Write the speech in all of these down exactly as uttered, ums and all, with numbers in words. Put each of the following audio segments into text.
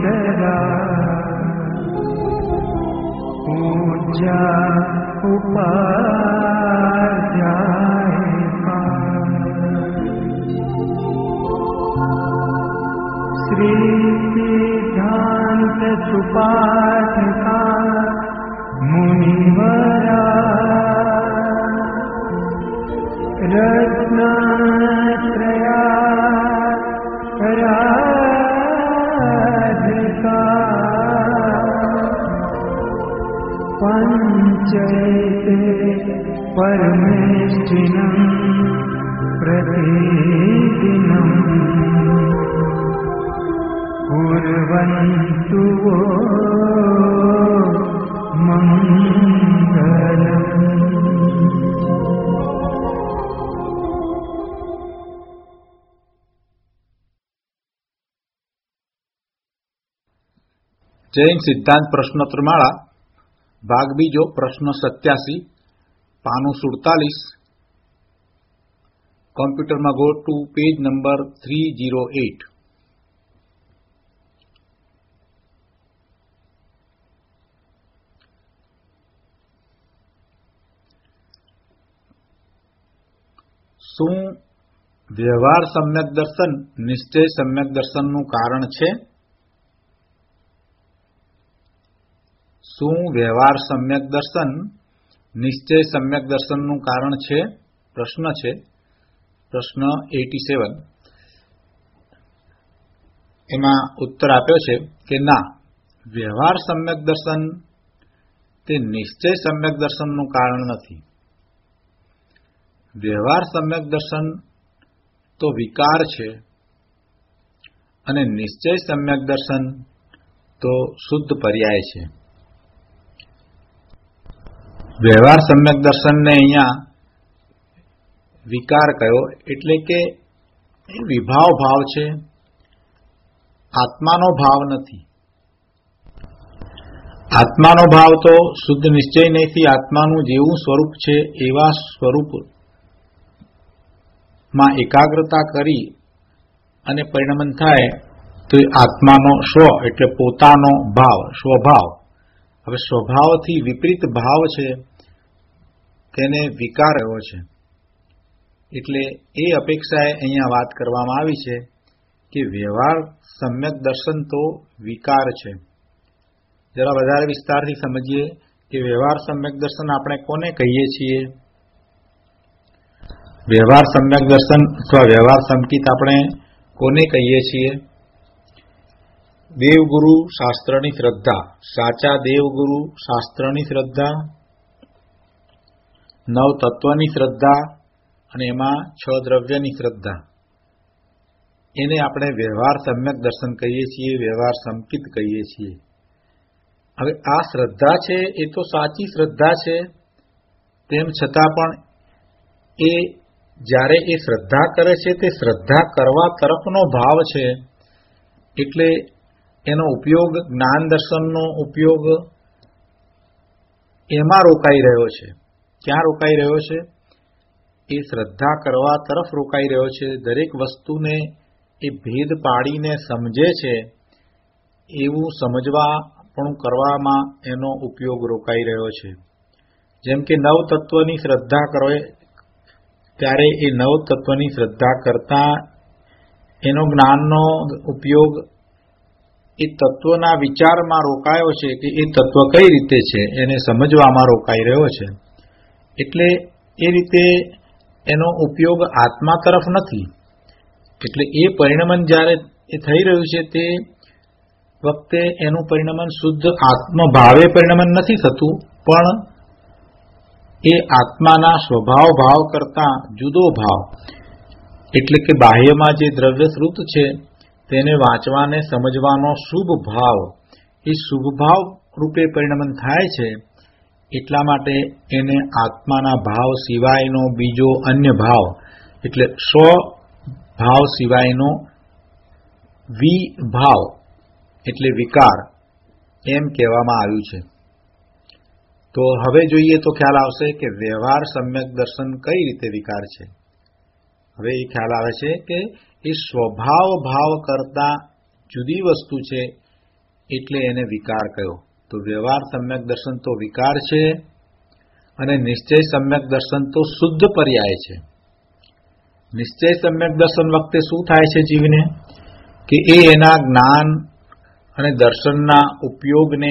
सदा पूजा उपाध्याय श्री सिद्धांत सुपाठका मुनिवरा रत्नात्रया राधिका पंचैते परमेष्ठिनं प्रतिदिनं कुर्वन्तु वो मंगलम्। जैन सिद्धांत प्रश्नोत्तरमाला भाग बीजो प्रश्न सत्यासी पानु सुड़तालीस कॉम्प्यूटर में go to page number three zero eight. शू व्यवहार सम्यक दर्शन निश्चय सम्यक दर्शन नु कारण छे? शू व्यवहार सम्यक दर्शन निश्चय सम्यक दर्शन नु कारण छे? प्रश्न छे। प्रश्न सत्तासी एमां उत्तर आप्यो छे के ना, व्यवहार सम्यक दर्शन ते निश्चय सम्यक दर्शन नु कारण नथी। व्यवहार सम्यक दर्शन तो विकार छे अने निश्चय सम्यक दर्शन तो शुद्ध पर्याय छे। व्यवहार सम्यक दर्शन ने अहींया विकार कह्यो एटले के विभाव भाव छे, आत्मानो भाव नथी। आत्मानो भाव तो शुद्ध निश्चय नहीं, आत्मानुं जेवुं स्वरूप छे एवा स्वरूप में एकाग्रता करी अने परिणमन थाय तो आत्मानो स्व एटले पोतानो भाव स्वभाव। हवे स्वभावथी विपरीत भाव छे तेने विकार एवो छे। एटले ए अपेक्षाए अहींया वात करवामां आवी छे कि व्यवहार सम्यक दर्शन तो विकार छे। जरा वधारे विस्तारथी समजीए कि व्यवहार सम्यक दर्शन आपणे कोने कहीए छीए। व्यवहार सम्यक दर्शन अथवा व्यवहार संकित आपणे कोने कहीए छीए? देवगुरु शास्त्रनी श्रद्धा, साचा देवगुरु शास्त्रनी श्रद्धा, नव तत्वनी श्रद्धा अने एमां छ द्रव्यनी श्रद्धा, एने आपणे व्यवहार सम्यक दर्शन कहीए छीए, व्यवहार संकित कहीए छीए। हवे आ श्रद्धा छे ए तो साची श्रद्धा छे, तेम छतां पण ए ज्यारे ए श्रद्धा करे छे ते श्रद्धा करवा तरफनो भाव छे, एटले एनो उपयोग ज्ञान दर्शननो उपयोग एमां रोकाई रह्यो छे। क्यां रोकाई रह्यो छे? ए श्रद्धा करवा तरफ रोकाई रह्यो छे। दरेक वस्तुने ए भेद पाडीने समझे छे एवुं समजवापणुं करवामां एनो उपयोग रोकाई रह्यो छे। जेम के नव तत्वनी श्रद्धा करे त्यारे ए नव तत्वनी श्रद्धा करता एनो ज्ञाननो उपयोग ए तत्वना विचारमां रोकायो छे कि ए तत्व कई रीते छे एने समजवामां रोकाई रह्यो छे। एटले ए रीते एनो उपयोग आत्मा तरफ नथी। एटले ए परिणमन ज्यारे ए थई रह्युं छे ते वखते एनुं परिणमन शुद्ध आत्मभावे परिणमन नथी थतुं, पण ए आत्माना स्वभाव भाव करता जुदो भाव एटले के बाह्यमां जे द्रव्य श्रुत छे तेने वांचवाने समजवानो शुभ भाव ए शुभ भाव रूपे परिणमन थाय छे। एटला माटे एने आत्माना भाव सिवायनो बीजो अन्य भाव एटले स्व भाव सिवायनो विभाव एटले विकार एम कहेवामां आव्युं छे। तो हवे जोईए तो ख्याल आवशे के व्यवहार सम्यक दर्शन कई रीते विकार छे। हवे ए ख्याल आवे छे के ए स्वभाव भाव करता जुदी वस्तु छे એટલે એને વિકાર કહ્યો. તો વ્યવહાર સમ્યક દર્શન તો વિકાર છે અને નિશ્ચય સમ્યક દર્શન તો શુદ્ધ પર્યાય છે. નિશ્ચય સમ્યક દર્શન વખતે શું થાય છે જીવને કે એ એના જ્ઞાન અને દર્શનના ઉપયોગને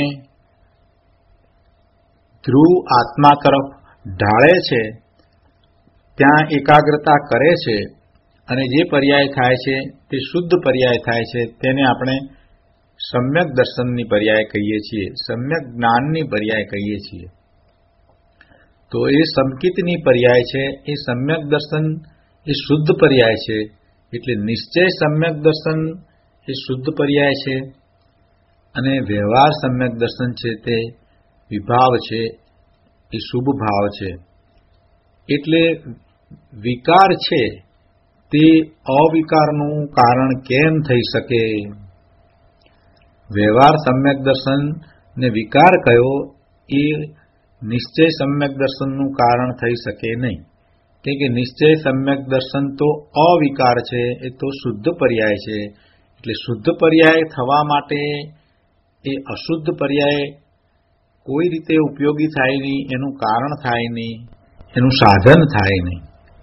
ધ્રુવ આત્મા તરફ ઢાળે છે, ત્યાં એકાગ્રતા કરે છે અને જે પર્યાય થાય છે તે શુદ્ધ પર્યાય થાય છે. તેને આપણે સમ્યક દર્શનની પર્યાય કહીએ છીએ, સમ્યક જ્ઞાનની પર્યાય કહીએ છીએ. તો એ સંકિતની પર્યાય છે, એ સમ્યક દર્શન એ શુદ્ધ પર્યાય છે. એટલે નિશ્ચય સમ્યક દર્શન એ શુદ્ધ પર્યાય છે અને વ્યવહાર સમ્યક દર્શન છે તે વિભાવ છે, એ શુભ ભાવ છે. એટલે વિકાર છે તે અવિકારનું કારણ કેમ થઈ શકે? વ્યવહાર સમ્યક દર્શન ને વિકાર કયો એ નિશ્ચય સમ્યક દર્શનનું કારણ થઈ શકે નહીં. કે નિશ્ચય સમ્યક દર્શન તો અવિકાર છે, એ તો શુદ્ધ પર્યાય છે. એટલે શુદ્ધ પર્યાય થવા માટે એ અશુદ્ધ પર્યાય કોઈ રીતે ઉપયોગી થાય નહીં, એનું કારણ થાય નહીં, એનું સાધન થાય નહીં.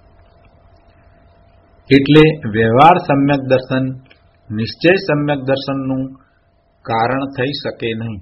એટલે વ્યવહાર સમ્યક દર્શન નિશ્ચય સમ્યક દર્શનનું કારણ થઈ શકે નહીં.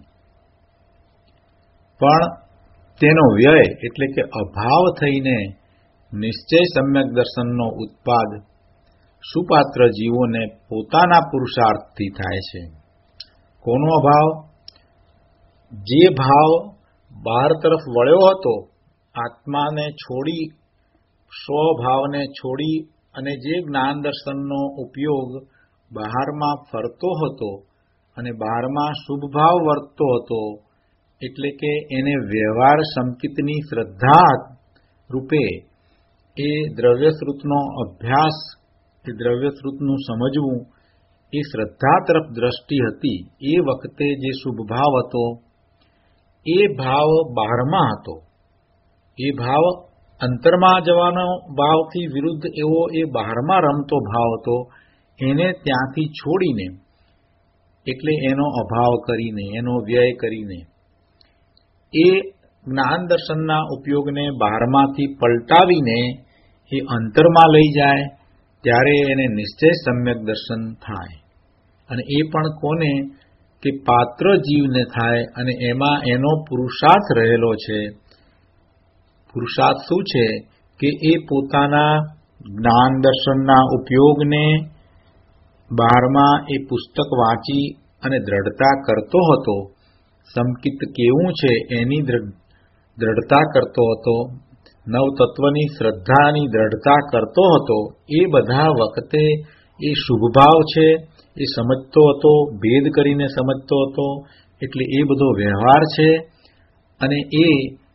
પણ તેનો વ્યય એટલે કે અભાવ થઈને નિશ્ચય સમ્યક દર્શનનો ઉત્પાદ સુપાત્ર જીવોને પોતાના પુરુષાર્થથી થાય છે. કોનો અભાવ? જે ભાવ બહાર તરફ વળ્યો હતો, આત્માને છોડી, સ્વભાવને છોડી અને જે જ્ઞાન દર્શનનો ઉપયોગ બહારમાં ફરતો હતો અને બહારમાં શુભ ભાવ વર્તતો હતો, એટલે કે એને વ્યવહાર સંકિતની શ્રદ્ધા રૂપે એ દ્રવ્યશ્રુતનો અભ્યાસ, એ દ્રવ્યશ્રુતનું સમજવું, એ શ્રદ્ધા તરફ દ્રષ્ટિ હતી. એ વખતે જે શુભ ભાવ હતો એ ભાવ બહારમાં હતો. એ ભાવ અંતરમાં જવાનો ભાવથી વિરુદ્ધ એવો એ બહારમાં રમતો ભાવ હતો. એને ત્યાંથી છોડીને, એટલે એનો અભાવ કરીને, એનો વ્યય કરીને એ જ્ઞાન દર્શનના ઉપયોગને બહારમાંથી પલટાવીને એ અંતરમાં લઈ જાય, ત્યારે એને નિશ્ચય સમ્યક દર્શન થાય. અને એ પણ કોને? કે પાત્ર જીવને થાય. અને એમાં એનો પુરુષાર્થ રહેલો છે. પુરુષાર્થ શું છે? કે એ પોતાના જ્ઞાન દર્શનના ઉપયોગને બહારમાં એ પુસ્તક વાંચી અને દ્રઢતા કરતો હતો. સંકિત કેવું છે એની દ્રઢતા કરતો હતો, નવતત્વની શ્રદ્ધાની દ્રઢતા કરતો હતો. એ બધા વખતે એ શુભભાવ છે એ સમજતો હતો, ભેદ કરીને સમજતો હતો. એટલે એ બધો વ્યવહાર છે અને એ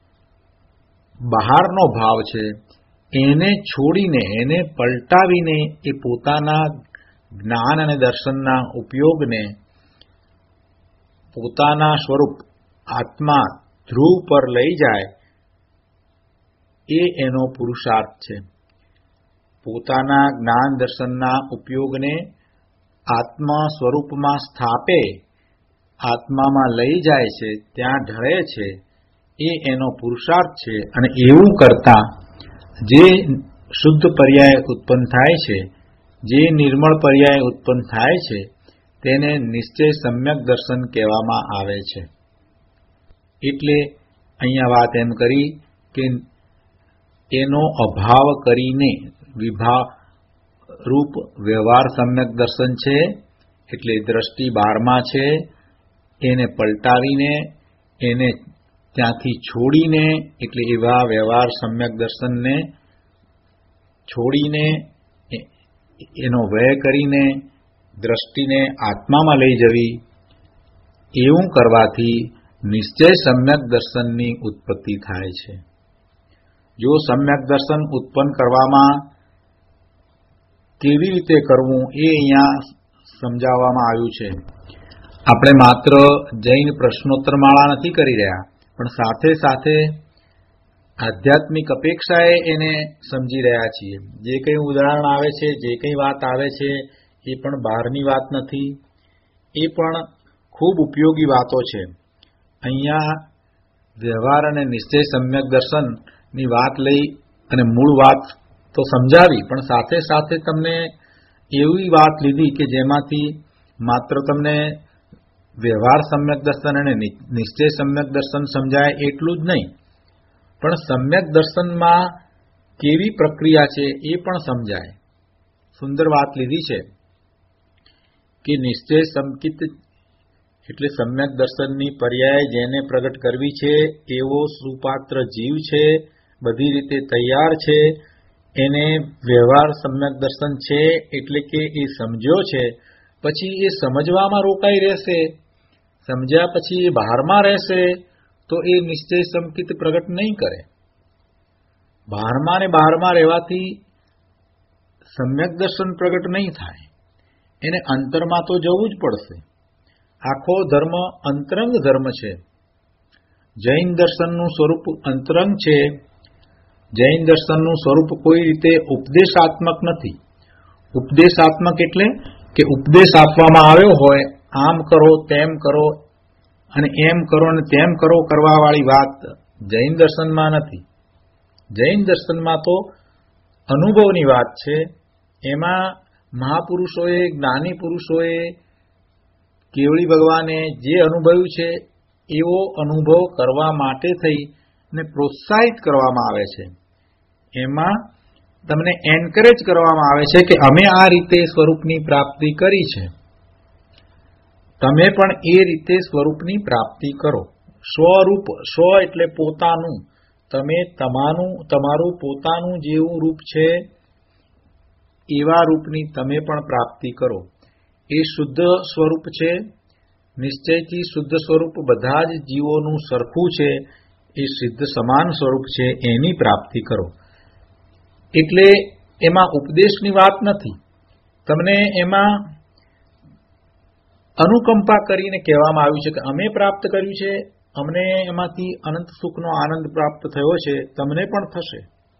બહારનો ભાવ છે. એને છોડીને, એને પલટાવીને એ પોતાના જ્ઞાન અને દર્શનના ઉપયોગને પોતાના સ્વરૂપ આત્મા ધ્રુવ પર લઈ જાય, એ એનો પુરુષાર્થ છે. પોતાના જ્ઞાન દર્શનના ઉપયોગને આત્મા સ્વરૂપમાં સ્થાપે, આત્મામાં લઈ જાય છે, ત્યાં ઢળે છે, એ એનો પુરુષાર્થ છે. અને એવું કરતા જે શુદ્ધ પર્યાય ઉત્પન્ન થાય છે, જે નિર્મળ પર્યાય ઉત્પન્ન થાય છે, તેને નિશ્ચય સમ્યક દર્શન કહેવામાં આવે છે. એટલે અહીંયા વાત એમ કરી કે એનો અભાવ કરીને વિભાવ રૂપ વ્યવહાર સમ્યક દર્શન છે. એટલે દ્રષ્ટિ બારમાં છે, એને પલટાવીને, એને ત્યાંથી છોડીને, એટલે એવા વ્યવહાર સમ્યક દર્શનને છોડીને એનો વ્યય કરીને દ્રષ્ટિને આત્મામાં લઈ જવી, એવું કરવાથી નિશ્ચય સમ્યક દર્શનની ઉત્પત્તિ થાય છે. જો સમ્યક દર્શન ઉત્પન્ન કરવામાં કેવી રીતે કરવું એ અહીંયા સમજાવવામાં આવ્યું છે. આપણે માત્ર જૈન પ્રશ્નોત્તર માળા નથી કરી રહ્યા, પણ સાથે સાથે આધ્યાત્મિક અપેક્ષાએ એને સમજી રહ્યા છીએ. જે કંઈ ઉદાહરણ આવે છે, જે કંઈ વાત આવે છે, એ પણ બહારની વાત નથી, એ પણ ખૂબ ઉપયોગી વાતો છે. અહીંયા વ્યવહાર અને નિશ્ચય સમ્યક દર્શનની વાત લઈ અને મૂળ વાત તો સમજાવી, પણ સાથે સાથે તમને એવી વાત લીધી કે જેમાંથી માત્ર તમને વ્યવહાર સમ્યક દર્શન અને નિશ્ચય સમ્યક દર્શન સમજાય એટલું જ નહીં, પણ સમ્યક દર્શનમાં કેવી પ્રક્રિયા છે એ પણ સમજાય. સુંદર વાત લીધી છે કે નિશ્ચય સંકિત એટલે સમ્યક દર્શનની પર્યાય જેને પ્રગટ કરવી છે એવો સુપાત્ર જીવ છે, બધી રીતે તૈયાર છે, એને વ્યવહાર સમ્યક દર્શન છે એટલે કે એ સમજ્યો છે, પછી એ સમજવામાં રોકાઈ રહેશે, સમજ્યા પછી એ બહારમાં રહેશે તો એ નિશ્ચય સંકિત પ્રગટ નહીં કરે. બહારમાં ને બહારમાં રહેવાથી સમ્યક દર્શન પ્રગટ નહીં થાય, એને અંતરમાં તો જવું જ પડશે. આખો ધર્મ અંતરંગ ધર્મ છે. જૈન દર્શનનું સ્વરૂપ અંતરંગ છે. જૈન દર્શનનું સ્વરૂપ કોઈ રીતે ઉપદેશાત્મક નથી. ઉપદેશાત્મક એટલે કે ઉપદેશ આપવામાં આવ્યો હોય, આમ કરો તેમ કરો અને એમ કરો અને તેમ કરો કરવાવાળી વાત જૈન દર્શનમાં નથી. જૈન દર્શનમાં તો અનુભવની વાત છે. એમાં મહાપુરુષોએ, જ્ઞાની પુરુષોએ, કેવળી ભગવાને જે અનુભવ્યું છે એવો અનુભવ કરવા માટે થઈને પ્રોત્સાહિત કરવામાં આવે છે. એમાં તમને એન્કરેજ કરવામાં આવે છે કે અમે આ રીતે સ્વરૂપની પ્રાપ્તિ કરી છે, તમે પણ એ રીતે સ્વરૂપની પ્રાપ્તિ કરો. સ્વરૂપ, સ્વ એટલે પોતાનું, તમે તમારું તમારું પોતાનું જેવું રૂપ છે એવા રૂપની તમે પણ પ્રાપ્તિ કરો. એ શુદ્ધ સ્વરૂપ છે. નિશ્ચયથી શુદ્ધ સ્વરૂપ બધા જ જીવોનું સરખું છે. એ સિદ્ધ સમાન સ્વરૂપ છે, એની પ્રાપ્તિ કરો. એટલે એમાં ઉપદેશની વાત નથી. તમને એમાં અનુકંપા કરીને કહેવામાં આવ્યું છે કે અમે પ્રાપ્ત કર્યું છે, અમને એમાંથી અનંત સુખનો આનંદ પ્રાપ્ત થયો છે, તમને પણ થશે.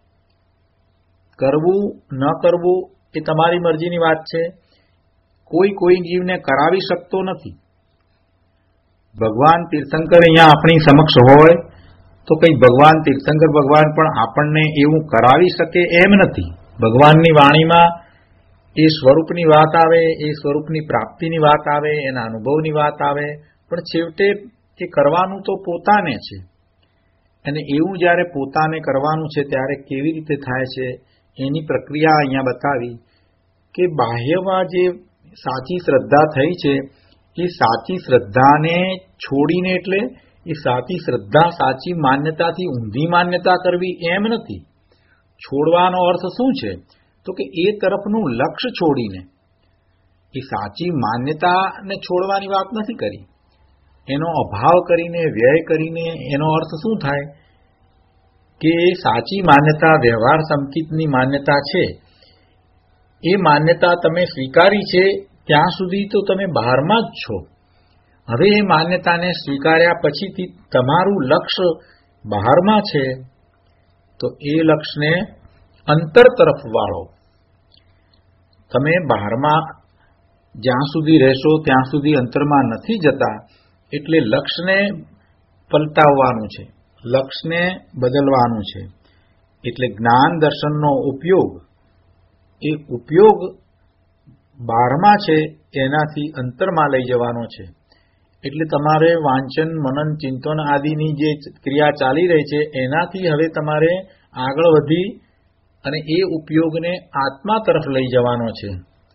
કરવું ન કરવું એ તમારી મરજીની વાત છે. કોઈ કોઈ જીવને કરાવી શકતો નથી. ભગવાન તીર્થંકર અહીંયા આપણી સમક્ષ હોય તો કઈ ભગવાન તીર્થંકર ભગવાન પણ આપણને એવું કરાવી શકે એમ નથી. ભગવાનની વાણીમાં એ સ્વરૂપની વાત આવે, એ સ્વરૂપની પ્રાપ્તિની વાત આવે, એના અનુભવની વાત આવે, પણ છેવટે એ કરવાનું તો પોતાને છે. અને એવું જ્યારે પોતાને કરવાનું છે ત્યારે કેવી રીતે થાય છે એની પ્રક્રિયા અહીંયા બતાવી કે બાહ્યમાં જે સાચી શ્રદ્ધા થઈ છે એ સાચી શ્રદ્ધાને છોડીને, એટલે એ સાચી શ્રદ્ધા સાચી માન્યતાથી ઊંધી માન્યતા કરવી એમ નથી. છોડવાનો અર્થ શું છે તો કે એ તરફનું લક્ષ્ય છોડીને, એ સાચી માન્યતાને છોડવાની વાત નથી કરી. એનો અભાવ કરીને, વ્યય કરીને એનો અર્થ શું થાય કે સાચી માન્યતા વ્યવહાર સંકિતની માન્યતા છે, એ માન્યતા તમે સ્વીકારી છે ત્યાં સુધી તો તમે બહારમાં જ છો. હવે એ માન્યતાને સ્વીકાર્યા પછીથી તમારું લક્ષ્ય બહારમાં છે તો એ લક્ષ્યને અંતર તરફ વાળો. તમે બહારમાં જ્યાં સુધી રહેશો ત્યાં સુધી અંતરમાં નથી જતા, એટલે લક્ષ્યને પલટાવવાનું છે, લક્ષ્યને બદલવાનું છે. એટલે જ્ઞાન દર્શનનો ઉપયોગ, એ ઉપયોગ બહારમાં છે એનાથી અંતરમાં લઈ જવાનો છે. એટલે તમારે વાંચન, મનન, ચિંતન આદિની જે ક્રિયા ચાલી રહી છે એનાથી હવે તમારે આગળ વધી અને એ ઉપયોગને આત્મા તરફ લઈ જવાનો છે.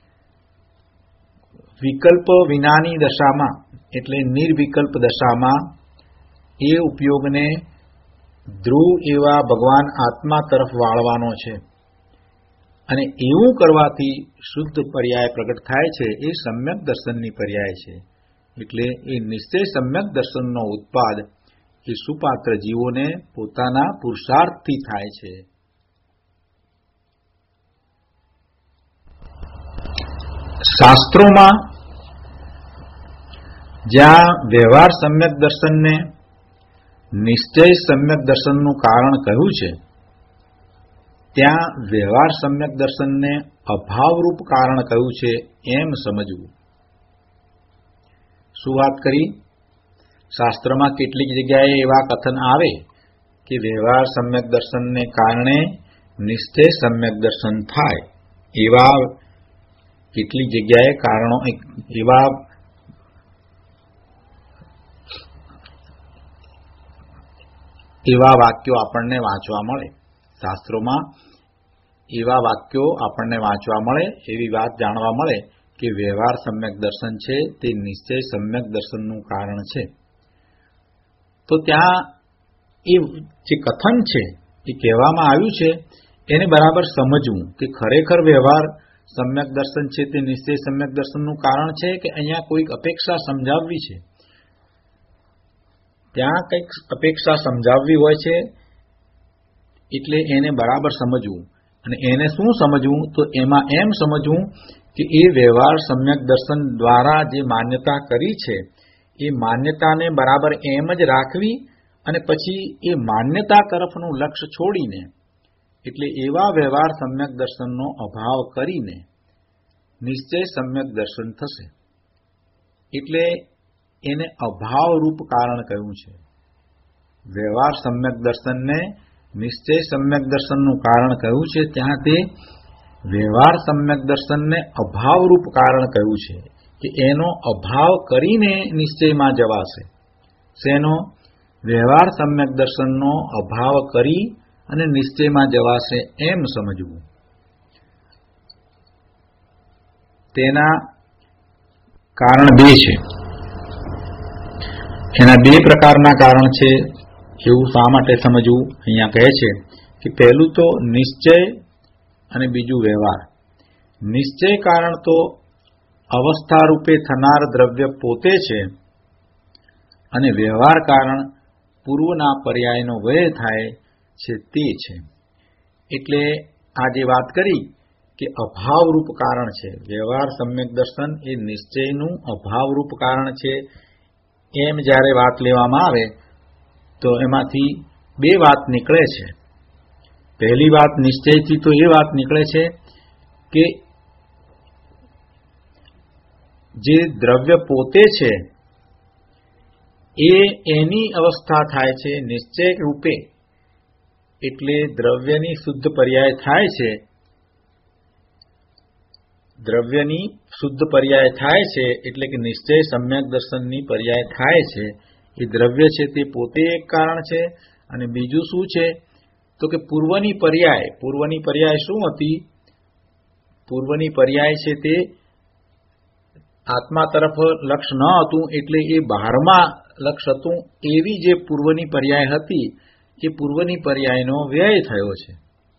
વિકલ્પ વિનાની દશામાં એટલે નિર્વિકલ્પ દશામાં એ ઉપયોગને ધ્રુવ એવા ભગવાન આત્મા તરફ વાળવાનો છે. અને એવું કરવાથી શુદ્ધ પર્યાય પ્રગટ થાય છે. એ સમ્યક દર્શનની પર્યાય છે. એટલે એ નિશ્ચય સમ્યક દર્શનનો ઉત્પાદ એ સુપાત્ર જીવોને પોતાના પુરુષાર્થથી થાય છે. શાસ્ત્રોમાં જ્યાં વ્યવહાર સમ્યક દર્શનને નિશ્ચય સમ્યક દર્શનનું કારણ કહ્યું છે, ત્યાં વ્યવહાર સમ્યક દર્શનને અભાવરૂપ કારણ કહ્યું છે એમ સમજવું. શું વાત કરી? શાસ્ત્રમાં કેટલીક જગ્યાએ એવા કથન આવે કે વ્યવહાર સમ્યક દર્શનને કારણે નિશ્ચય સમ્યક દર્શન થાય. એવા કેટલીક જગ્યાએ કારણો એવા એવા વાક્યો આપણને વાંચવા મળે. શાસ્ત્રોમાં એવા વાક્યો આપણને વાંચવા મળે, એવી વાત જાણવા મળે કે વ્યવહાર સમ્યક દર્શન છે તે નિશ્ચય સમ્યક દર્શનનું કારણ છે. તો ત્યાં એ જે કથન છે એ કહેવામાં આવ્યું છે એને બરાબર સમજવું કે ખરેખર વ્યવહાર સમ્યક દર્શન છે તે નિશ્ચય સમ્યક દર્શનનું કારણ છે કે અહીંયા કોઈક અપેક્ષા સમજાવવી છે. ત્યાં કંઈક અપેક્ષા સમજાવવી હોય છે એટલે એને બરાબર સમજવું. અને એને શું સમજવું? તો એમાં એમ સમજવું કે એ વ્યવહાર સમ્યક દર્શન દ્વારા જે માન્યતા કરી છે એ માન્યતાને બરાબર એમ જ રાખવી અને પછી એ માન્યતા તરફનું લક્ષ્ય છોડીને એટલે એવા વ્યવહાર સમ્યક દર્શનનો અભાવ કરીને નિશ્ચય સમ્યક દર્શન થશે. એટલે એને અભાવરૂપ કારણ કહ્યું છે. વ્યવહાર સમ્યક દર્શનને નિશ્ચય સમ્યક દર્શનનું કારણ કહ્યું છે, ત્યાં તે વ્યવહાર સમ્યક દર્શનને અભાવરૂપ કારણ કહ્યું છે કે એનો અભાવ કરીને નિશ્ચયમાં જવાશે. શેનો? વ્યવહાર સમ્યક દર્શનનો અભાવ કરી અને નિશ્ચયમાં જવાશે એમ સમજવું. તેના કારણ બે છે. એના બે પ્રકારના કારણ છે. એવું શા માટે સમજવું? અહીંયા કહે છે કે પહેલું તો નિશ્ચય અને બીજું વ્યવહાર. નિશ્ચય કારણ તો અવસ્થા રૂપે થનાર દ્રવ્ય પોતે છે અને વ્યવહાર કારણ પૂર્વના પર્યાયનો વ્યય થાય છે તે છે. એટલે આ જે વાત કરી કે અભાવરૂપ કારણ છે, વ્યવહાર સમ્યક દર્શન એ નિશ્ચયનું અભાવરૂપ કારણ છે એમ જ્યારે વાત લેવામાં આવે તો એમાંથી બે વાત નીકળે છે. પહેલી વાત નિશ્ચયથી તો એ વાત નીકળે છે કે જે દ્રવ્ય પોતે છે એ એની અવસ્થા થાય છે નિશ્ચય રૂપે, એટલે દ્રવ્યની શુદ્ધ પર્યાય થાય છે. દ્રવ્યની શુદ્ધ પર્યાય થાય છે એટલે કે નિશ્ચય સમ્યક દર્શનની પર્યાય થાય છે. એ દ્રવ્ય છે તે પોતે એક કારણ છે. અને બીજું શું છે તો કે પૂર્વની પર્યાય. પૂર્વની પર્યાય શું હતી? પૂર્વની પર્યાય છે તે આત્મા તરફ લક્ષ ન હતું એટલે એ બહારમાં લક્ષ હતું. એવી જે પૂર્વની પર્યાય હતી એ પૂર્વની પર્યાયનો વ્યય થયો છે.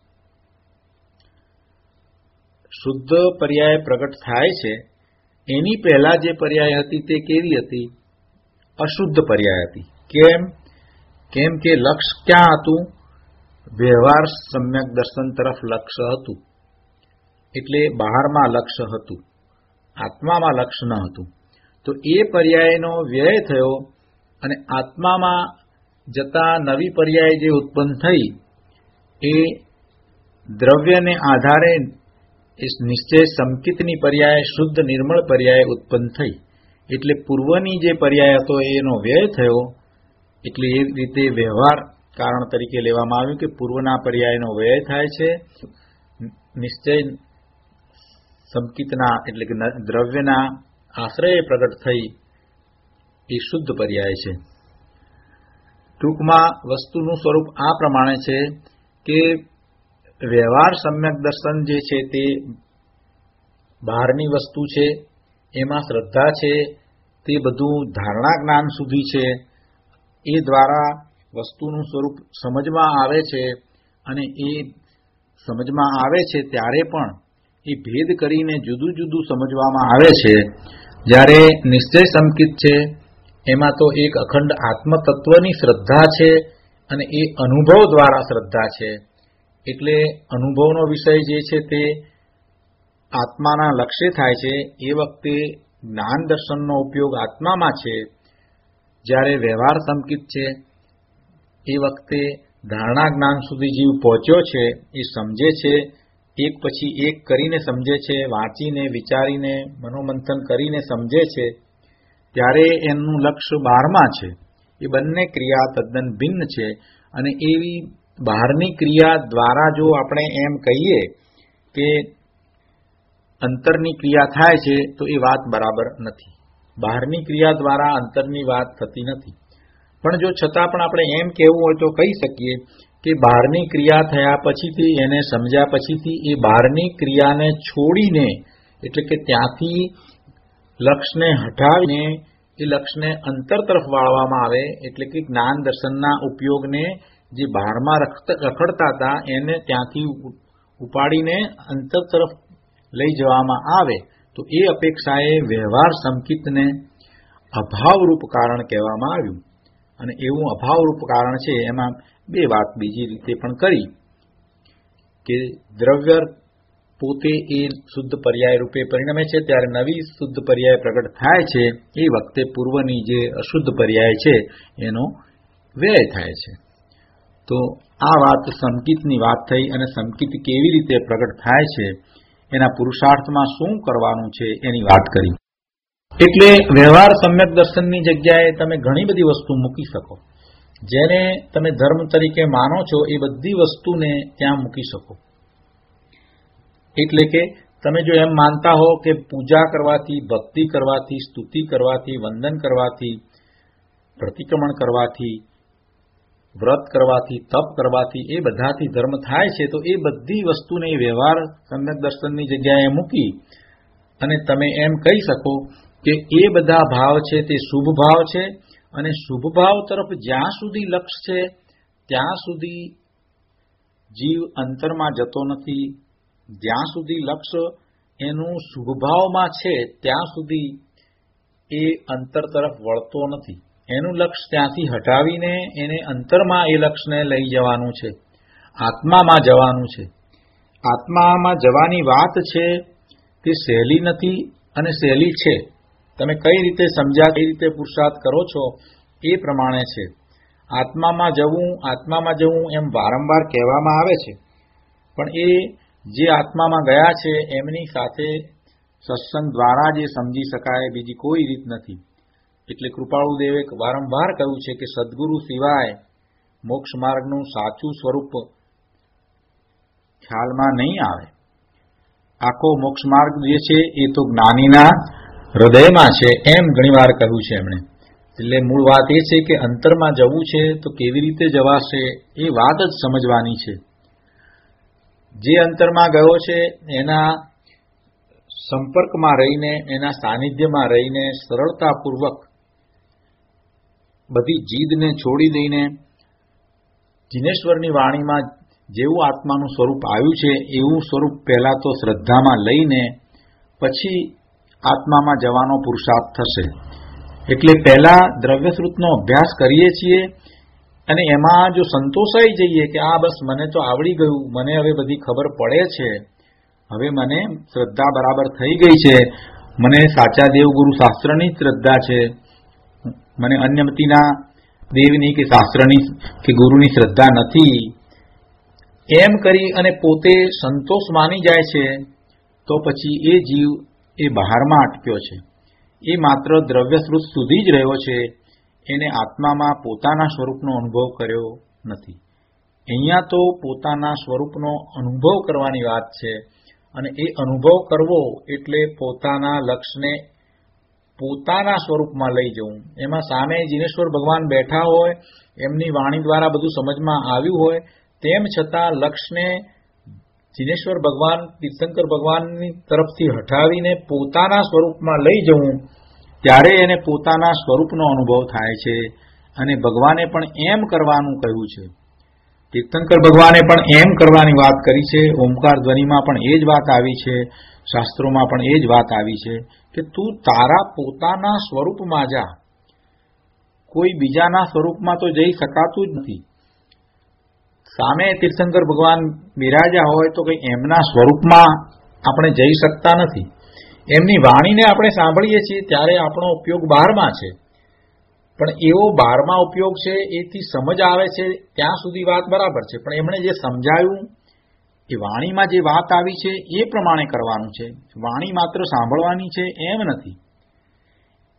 શુદ્ધ પર્યાય પ્રગટ થાય છે એની પહેલા જે પર્યાય હતી તે કેવી હતી? અશુદ્ધ પર્યાય હતી. કેમ? કેમ કે લક્ષ ક્યાં હતું? વ્યવહાર સમ્યક દર્શન તરફ લક્ષ્ય હતું. એટલે બહારમાં લક્ષ્ય હતું, આત્મામાં લક્ષ્ય ન હતું. તો એ પર્યાયનો વ્યય થયો અને આત્મામાં જતા નવી પર્યાય જે ઉત્પન્ન થઈ એ દ્રવ્યને આધારે નિશ્ચય સંકિતની પર્યાય શુદ્ધ નિર્મળ પર્યાય ઉત્પન્ન થઈ. એટલે પૂર્વની જે પર્યાય હતો એનો વ્યય થયો. એટલે એ રીતે વ્યવહાર કારણ તરીકે લેવામાં આવ્યું કે પૂર્વના પર્યાયનો વ્યય થાય છે. નિશ્ચય સંકિતના એટલે કે દ્રવ્યના આશ્રય પ્રગટ થઈ એ શુદ્ધ પર્યાય છે. ટૂંકમાં વસ્તુનું સ્વરૂપ આ પ્રમાણે છે કે વ્યવહાર સમ્યક દર્શન જે છે તે બહારની વસ્તુ છે, એમાં શ્રદ્ધા છે, તે બધું ધારણા જ્ઞાન સુધી છે. એ દ્વારા વસ્તુનું સ્વરૂપ સમજમાં આવે છે અને એ સમજમાં આવે છે ત્યારે પણ એ ભેદ કરીને જુદું જુદું સમજવામાં આવે છે. જ્યારે નિશ્ચય સંકિત છે એમાં તો એક અખંડ આત્મતત્વની શ્રદ્ધા છે અને એ અનુભવ દ્વારા શ્રદ્ધા છે. એટલે અનુભવનો વિષય જે છે તે આત્માના લક્ષ્ય થાય છે. એ વખતે જ્ઞાન દર્શનનો ઉપયોગ આત્મામાં છે. જ્યારે વ્યવહાર સંકિત છે એ વખતે ધારણા જ્ઞાન સુધી જીવ પહોંચ્યો છે, એ સમજે છે, એક પછી એક કરીને સમજે છે, વાંચીને વિચારીને મનોમંથન કરીને સમજે છે. ત્યારે એનું લક્ષ્ય બહારમાં છે. એ બંને ક્રિયા તદ્દન ભિન્ન છે અને એવી બહારની ક્રિયા દ્વારા જો આપણે એમ કહીએ કે અંતરની ક્રિયા થાય છે તો એ વાત બરાબર નથી. બહારની ક્રિયા દ્વારા અંતરની વાત થતી નથી. પણ જો છતાં પણ આપણે એમ કહેવું હોય તો કહી શકીએ કે બહારની ક્રિયા થયા પછીથી, એને સમજ્યા પછીથી એ બહારની ક્રિયાને છોડીને, એટલે કે ત્યાંથી લક્ષ્યને હટાવીને એ લક્ષ્યને અંતર તરફ વાળવામાં આવે, એટલે કે જ્ઞાન દર્શનના ઉપયોગને જે બહારમાં રખડતા હતા એને ત્યાંથી ઉપાડીને અંતર તરફ લઈ જવામાં આવે, તો એ અપેક્ષાએ વ્યવહાર સંકિતને અભાવરૂપ કારણ કહેવામાં આવ્યું. અને એવું અભાવરૂપ કારણ છે એમાં બે વાત બીજી રીતે પણ કરી કે દ્રવ્ય પોતે એ શુદ્ધ પર્યાય રૂપે પરિણમે છે, ત્યારે નવી શુદ્ધ પર્યાય પ્રગટ થાય છે એ વખતે પૂર્વની જે અશુદ્ધ પર્યાય છે એનો વ્યય થાય છે. તો આ વાત સંકિતની વાત થઈ અને સંકિત કેવી રીતે પ્રગટ થાય છે, એના પુરુષાર્થમાં શું કરવાનું છે એની વાત કરી. એટલે વ્યવહાર સમ્યક દર્શનની જગ્યાએ તમે ઘણી બધી વસ્તુ મૂકી શકો. જેને તમે ધર્મ તરીકે માનો છો એ બધી વસ્તુને ત્યાં મૂકી શકો. એટલે કે તમે જો એમ માનતા હો કે પૂજા કરવાથી, ભક્તિ કરવાથી, સ્તુતિ કરવાથી, વંદન કરવાથી, પ્રતિક્રમણ કરવાથી, વ્રત કરવાથી, તપ કરવાથી એ બધાથી ધર્મ થાય છે, તો એ બધી વસ્તુને વ્યવહાર સમ્યક દર્શનની જગ્યાએ મૂકી અને તમે એમ કહી શકો કે એ બધા ભાવ છે તે શુભ ભાવ છે અને શુભ ભાવ તરફ જ્યાં સુધી લક્ષ્ય છે ત્યાં સુધી જીવ અંતરમાં જતો નથી. જ્યાં સુધી લક્ષ્ય એનું શુભ ભાવમાં છે ત્યાં સુધી એ અંતર તરફ વળતો નથી. એનું લક્ષ્ય ત્યાંથી હટાવીને એને અંતરમાં એ લક્ષ્યને લઈ જવાનું છે, આત્મામાં જવાનું છે. આત્મામાં જવાની વાત છે તે સહેલી નથી અને સહેલી છે. તમે કઈ રીતે સમજ્યા, કઈ રીતે પુરુષાર્થ કરો છો એ પ્રમાણે છે. આત્મામાં જવું, આત્મામાં જવું એમ વારંવાર કહેવામાં આવે છે, પણ એ જે આત્મામાં ગયા છે એમની સાથે સત્સંગ દ્વારા જે સમજી શકાય, બીજી કોઈ રીત નથી. એટલે કૃપાળુ દેવે વારંવાર કહ્યું છે કે સદગુરુ સિવાય મોક્ષ માર્ગનું સાચું સ્વરૂપ ખ્યાલમાં નહીં આવે. આખો મોક્ષ માર્ગ જે છે એ તો જ્ઞાનીના હૃદયમાં છે, એમ ઘણીવાર કહ્યું છે એમણે. એટલે મૂળ વાત એ છે કે અંતરમાં જવું છે તો કેવી રીતે જવાશે એ વાત જ સમજવાની છે. જે અંતરમાં ગયો છે એના સંપર્કમાં રહીને, એના સાનિધ્યમાં રહીને સરળતાપૂર્વક બધી જીદને છોડી દઈને જીનેશ્વરની વાણીમાં જેવું આત્માનું સ્વરૂપ આવ્યું છે એવું સ્વરૂપ પહેલા તો શ્રદ્ધામાં લઈને પછી આત્મામાં જવાનો પુરુષાર્થ થશે. એટલે પહેલા દ્રવ્યશ્રુતનો અભ્યાસ કરીએ છીએ અને એમાં જો સંતોષાઈ જઈએ કે આ બસ મને તો આવડી ગયું, મને હવે બધી ખબર પડે છે, હવે મને શ્રદ્ધા બરાબર થઈ ગઈ છે, મને સાચા દેવગુરુ શાસ્ત્રની શ્રદ્ધા છે, મને અન્યમતીના દેવની કે શાસ્ત્રની કે ગુરુની શ્રદ્ધા નથી, એમ કરી અને પોતે સંતોષ માની જાય છે, તો પછી એ જીવ એ બહારમાં અટક્યો છે. એ માત્ર દ્રવ્યશ્રુત સુધી જ રહ્યો છે, એને આત્મામાં પોતાના સ્વરૂપનો અનુભવ કર્યો નથી. અહીંયા તો પોતાના સ્વરૂપનો અનુભવ કરવાની વાત છે અને એ અનુભવ કરવો એટલે પોતાના લક્ષ્યને પોતાના સ્વરૂપમાં લઈ જવું. એમાં સામે જીનેશ્વર ભગવાન બેઠા હોય, એમની વાણી દ્વારા બધું સમજમાં આવ્યું હોય, તેમ છતાં લક્ષ્યને જીનેશ્વર ભગવાન, તીર્થંકર ભગવાનની તરફથી હટાવીને પોતાના સ્વરૂપમાં લઈ જવું, ત્યારે એને પોતાના સ્વરૂપનો અનુભવ થાય છે. અને ભગવાને પણ એમ કરવાનું કહ્યું છે. તીર્થંકર ભગવાને પણ એમ કરવાની વાત કરી છે. ઓમકાર ધ્વનિમાં પણ એ જ વાત આવી છે, શાસ્ત્રોમાં પણ એ જ વાત આવી છે કે તું તારા પોતાના સ્વરૂપમાં જા. કોઈ બીજાના સ્વરૂપમાં તો જઈ શકાતું જ નથી. સામે તીર્થંકર ભગવાન બિરાજ્યા હોય તો કઈ એમના સ્વરૂપમાં આપણે જઈ શકતા નથી. એમની વાણીને આપણે સાંભળીએ છીએ ત્યારે આપણો ઉપયોગ બહારમાં છે, પણ એવો બહારમાં ઉપયોગ છે એથી સમજ આવે છે ત્યાં સુધી વાત બરાબર છે, પણ એમણે જે સમજાયું એ વાણીમાં જે વાત આવી છે એ પ્રમાણે કરવાનું છે. વાણી માત્ર સાંભળવાની છે એમ નથી.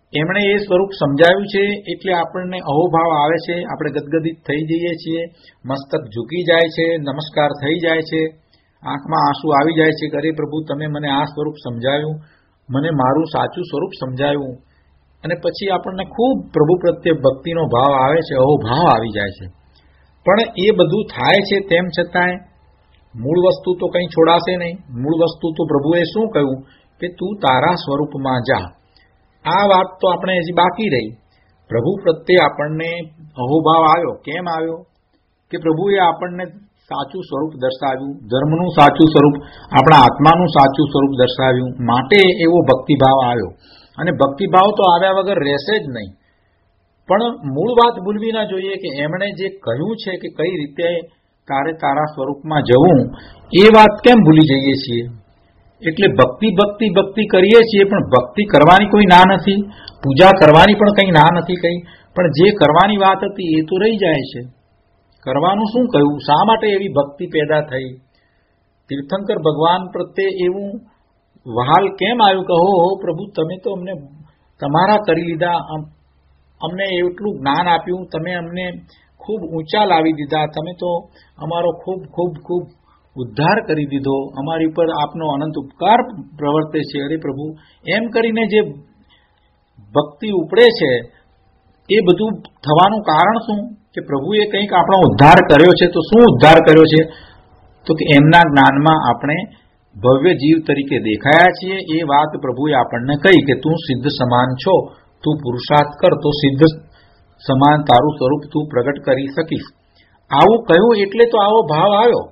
એમણે એ સ્વરૂપ સમજાવ્યું છે એટલે આપણને અહોભાવ આવે છે, આપણે ગદગદિત થઈ જઈએ છીએ, મસ્તક ઝૂકી જાય છે, નમસ્કાર થઈ જાય છે, આંખમાં આંસુ આવી જાય છે કે અરે પ્રભુ તમે મને આ સ્વરૂપ સમજાવ્યું, મને મારું સાચું સ્વરૂપ સમજાવ્યું. અને પછી આપણને ખૂબ પ્રભુ પ્રત્યે ભક્તિનો ભાવ આવે છે, અહોભાવ આવી જાય છે. પણ એ બધું થાય છે તેમ છતાંય મૂળ વસ્તુ તો કંઈ છોડાશે નહીં. મૂળ વસ્તુ તો પ્રભુએ શું કહ્યું કે તું તારા સ્વરૂપમાં જા. આ વાત તો આપણે હજી બાકી રહી. પ્રભુ પ્રત્યે આપણને અહોભાવ આવ્યો. કેમ આવ્યો? કે પ્રભુએ આપણને સાચું સ્વરૂપ દર્શાવ્યું, ધર્મનું સાચું સ્વરૂપ, આપણા આત્માનું સાચું સ્વરૂપ દર્શાવ્યું, માટે એવો ભક્તિભાવ આવ્યો. અને ભક્તિભાવ તો આવ્યા વગર રહેશે જ નહીં. પણ મૂળ વાત ભૂલવી ના જોઈએ કે એમણે જે કહ્યું છે કે કઈ રીતે તારે તારા સ્વરૂપમાં જવું, એ વાત કેમ ભૂલી જઈએ છીએ? એટલે ભક્તિ ભક્તિ ભક્તિ કરીએ છીએ, પણ ભક્તિ કરવાની કોઈ ના નથી, પૂજા કરવાની પણ કંઈ ના નથી કઈ, પણ જે કરવાની વાત હતી એ તો રહી જાય છે. કરવાનું શું કહ્યું? શા માટે એવી ભક્તિ પેદા થઈ? તીર્થંકર ભગવાન પ્રત્યે એવું વહાલ કેમ આવ્યું કે હો પ્રભુ તમે તો અમને તમારા કરી લીધા, અમને એટલું જ્ઞાન આપ્યું, તમે અમને ખૂબ ઊંચા લાવી દીધા, તમે તો અમારો ખૂબ ખૂબ ખૂબ ઉદ્ધાર કરી દીધો, અમારી ઉપર આપનો અનંત ઉપકાર પ્રવર્તે છે. અરે પ્રભુ, એમ કરીને જે ભક્તિ ઉપડે છે એ બધું થવાનું કારણ શું? કે પ્રભુએ કંઈક આપણો ઉદ્ધાર કર્યો છે. તો શું ઉદ્ધાર કર્યો છે? તો કે એમના જ્ઞાનમાં આપણે ભવ્ય જીવ તરીકે દેખાયા છીએ. એ વાત પ્રભુએ આપણને કહી કે તું સિદ્ધ સમાન છો, તું પુરુષાર્થ કર તો સિદ્ધ સમાન તારું સ્વરૂપ તું પ્રગટ કરી શકીશ. આવું કહ્યું એટલે તો આવો ભાવ આવ્યો.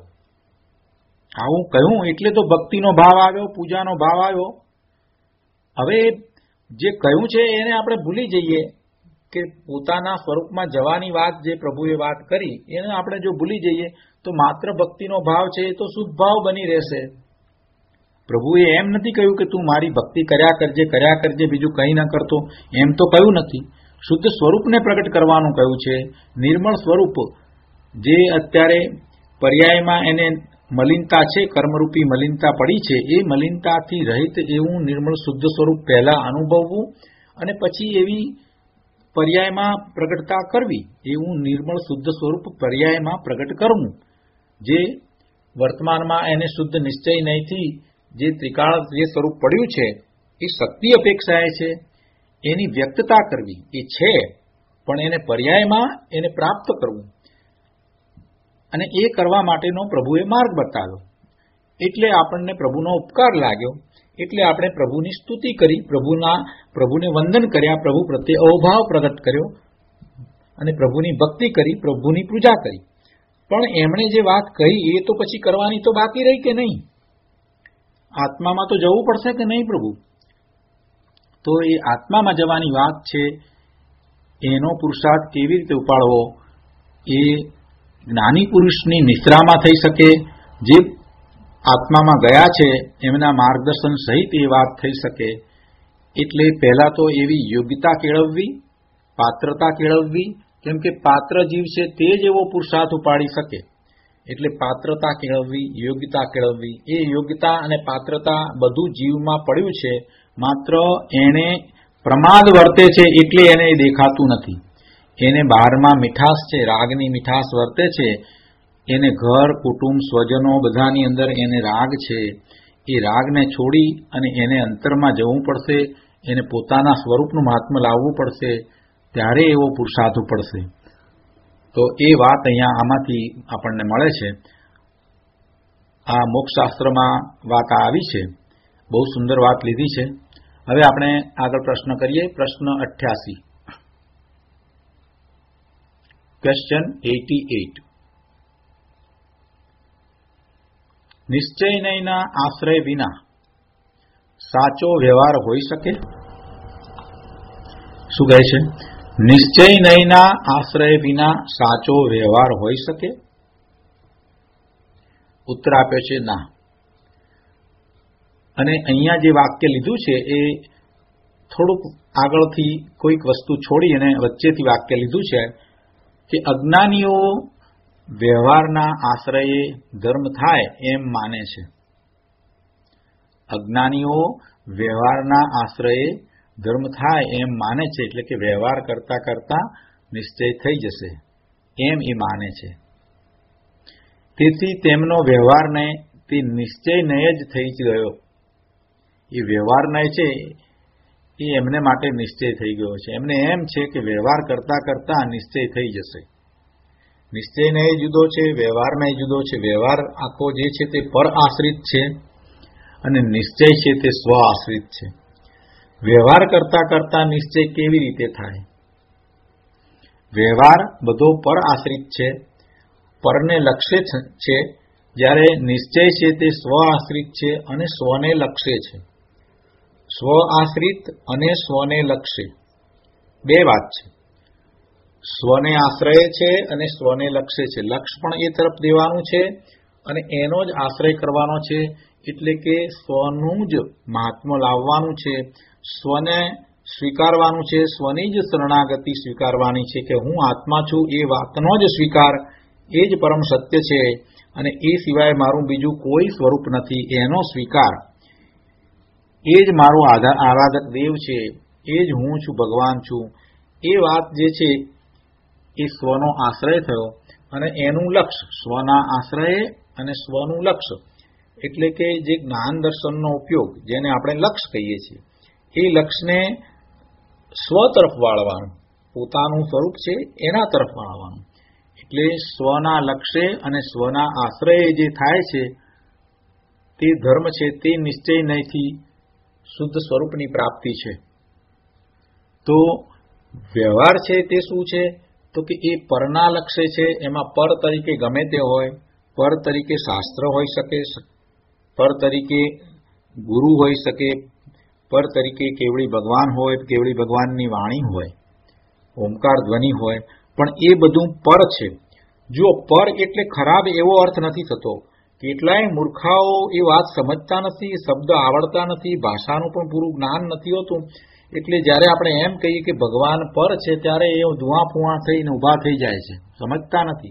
આવું કહ્યું એટલે તો ભક્તિનો ભાવ આવ્યો, પૂજાનો ભાવ આવ્યો. હવે જે કહ્યું છે એને આપણે ભૂલી જઈએ કે પોતાના સ્વરૂપમાં જવાની વાત જે પ્રભુએ વાત કરી એને આપણે જો ભૂલી જઈએ તો માત્ર ભક્તિનો ભાવ છે એ તો શુદ્ધ ભાવ બની રહેશે. પ્રભુએ એમ નથી કહ્યું કે તું મારી ભક્તિ કર્યા કરજે કર્યા કરજે બીજું કંઈ ન કરતો, એમ તો કહ્યું નથી. શુદ્ધ સ્વરૂપને પ્રગટ કરવાનું કહ્યું છે. નિર્મળ સ્વરૂપ જે અત્યારે પર્યાયમાં એને મલિનતા છે, કર્મરૂપી મલિનતા પડી છે, એ મલિનતાથી રહિત એવું નિર્મળ શુદ્ધ સ્વરૂપ પહેલા અનુભવવું અને પછી એવી પર્યાયમાં પ્રગટતા કરવી, એવું નિર્મળ શુદ્ધ સ્વરૂપ પર્યાયમાં પ્રગટ કરવું. જે વર્તમાનમાં એને શુદ્ધ નિશ્ચય નહીંથી જે ત્રિકાળ જે સ્વરૂપ પડ્યું છે એ શક્તિ અપેક્ષાએ છે, એની વ્યક્તતા કરવી એ છે, પણ એને પર્યાયમાં એને પ્રાપ્ત કરવું અને એ કરવા માટેનો પ્રભુએ માર્ગ બતાવ્યો. એટલે આપણને પ્રભુનો ઉપકાર લાગ્યો, એટલે આપણે પ્રભુની સ્તુતિ કરી, પ્રભુના પ્રભુને વંદન કર્યા, પ્રભુ પ્રત્યે અહોભાવ પ્રગટ કર્યો અને પ્રભુની ભક્તિ કરી, પ્રભુની પૂજા કરી. પણ એમણે જે વાત કહી એ તો પછી કરવાની તો બાકી રહી કે નહીં? આત્મામાં તો જવું પડશે કે નહીં પ્રભુ? તો એ આત્મામાં જવાની વાત છે. એનો પુરુષાર્થ કેવી રીતે ઉપાડવો એ જ્ઞાની પુરુષની નિશ્રામાં થઈ શકે. જે આત્મામાં ગયા છે એમના માર્ગદર્શન સહિત એ વાત થઈ શકે. એટલે પહેલા તો એવી યોગ્યતા કેળવવી, પાત્રતા કેળવવી, કેમ કે પાત્ર જીવ છે તે જ એવો પુરુષાર્થ ઉપાડી શકે. એટલે પાત્રતા કેળવવી, યોગ્યતા કેળવવી. એ યોગ્યતા અને પાત્રતા બધું જીવમાં પડ્યું છે, માત્ર એને પ્રમાદ વર્તે છે એટલે એને દેખાતું નથી. એને બહારમાં મીઠાશ છે, રાગની મીઠાશ વર્તે છે, એને ઘર કુટુંબ સ્વજનો બધાની અંદર એને રાગ છે. એ રાગને છોડી અને એને અંતરમાં જવું પડશે, એને પોતાના સ્વરૂપનું મહાત્મ્ય લાવવું પડશે, ત્યારે એવો પુરુષાર્થ પડશે. તો એ વાત અહીંયા આમાંથી આપણને મળે છે. આ મોક્ષશાસ્ત્રમાં વાત આવી છે, બહુ સુંદર વાત લીધી છે. હવે આપણે આગળ પ્રશ્ન કરીએ. પ્રશ્ન અઠ્યાસી, ક્વેશ્ચન એટી એટ. નિશ્ચયના આશ્રય વિના સાચો વ્યવહાર હોઈ શકે? શું કહે છે? નિશ્ચયના આશ્રય વિના સાચો વ્યવહાર હોઈ શકે? ઉત્તર આપ્યો છે ના. અને અહીંયા જે વાક્ય લીધું છે એ થોડુંક આગળથી કોઈક વસ્તુ છોડી અને વચ્ચેથી વાક્ય લીધું છે કે અજ્ઞાનીઓ વ્યવહારના આશ્રયે ધર્મ થાય એમ માને છે. અજ્ઞાનીઓ વ્યવહારના આશ્રયે ધર્મ થાય એમ માને છે, એટલે કે વ્યવહાર કરતા કરતા નિશ્ચય થઈ જશે એમ એ માને છે. તેથી તેમનો વ્યવહારને તે નિશ્ચયનય જ થઈ ગયો. એ વ્યવહારનય છે એ એમને માટે નિશ્ચય થઈ ગયો છે. એમને એમ છે કે વ્યવહાર કરતા કરતા નિશ્ચય થઈ જશે. નિશ્ચયનય જુદો છે, વ્યવહારનય જુદો છે. વ્યવહાર આખો જે છે તે પર આશ્રિત છે અને નિશ્ચય છે તે સ્વ આશ્રિત છે. વ્યવહાર કરતા કરતા નિશ્ચય કેવી રીતે થાય? વ્યવહાર બધો પર આશ્રિત છે, પરને લક્ષ્ય છે, જ્યારે નિશ્ચય છે તે સ્વ આશ્રિત છે અને સ્વને લક્ષ્ય છે. સ્વ આશ્રિત અને સ્વને લક્ષ્ય બે વાત છે. સ્વને આશ્રય છે અને સ્વને લક્ષ્ય છે. લક્ષ્ય પણ એ તરફ દેવાનું છે અને એનો જ આશ્રય કરવાનો છે, એટલે કે સ્વનું જ મહાત્મ્ય લાવવાનું છે, સ્વને સ્વીકારવાનું છે, સ્વની જ શરણાગતિ સ્વીકારવાની છે કે હું આત્મા છું એ વાતનો જ સ્વીકાર, એ જ પરમ સત્ય છે અને એ સિવાય મારું બીજું કોઈ સ્વરૂપ નથી, એનો સ્વીકાર. એ જ મારો આરાધક દેવ છે, એ જ હું છું, ભગવાન છું. એ વાત જે છે એ સ્વનો આશ્રય થયો અને એનું લક્ષ્ય, સ્વના આશ્રયે અને સ્વનું લક્ષ્ય, એટલે કે જે જ્ઞાન દર્શનનો ઉપયોગ, જેને આપણે લક્ષ્ય કહીએ છીએ, એ લક્ષ્યને સ્વ તરફ વાળવાનું, પોતાનું સ્વરૂપ છે એના તરફ વાળવાનું. એટલે સ્વના લક્ષ્ય અને સ્વના આશ્રય જે થાય છે તે ધર્મ છે, તે નિશ્ચય નહીંથી શુદ્ધ સ્વરૂપની પ્રાપ્તિ છે. તો વ્યવહાર છે તે શું છે? તો કે એ પરના લક્ષ્ય છે. એમાં પર તરીકે ગમે તે હોય, પર તરીકે શાસ્ત્ર હોઈ શકે, પર તરીકે ગુરુ હોઈ શકે, પર તરીકે કેવળી ભગવાન હોય, કેવળી ભગવાનની વાણી હોય, ઓમકાર ધ્વનિ હોય, પણ એ બધું પર છે. જો પર એટલે ખરાબ એવો અર્થ નથી થતો. કેટલાય મૂર્ખાઓ એ વાત સમજતા નથી, શબ્દ આવડતા નથી, ભાષાનું પણ પૂરું જ્ઞાન નથી હોતું. એટલે જ્યારે આપણે એમ કહીએ કે ભગવાન પર છે ત્યારે એ ધુઆ ફુઆ થઈને ઊભા થઈ જાય છે, સમજતા નથી.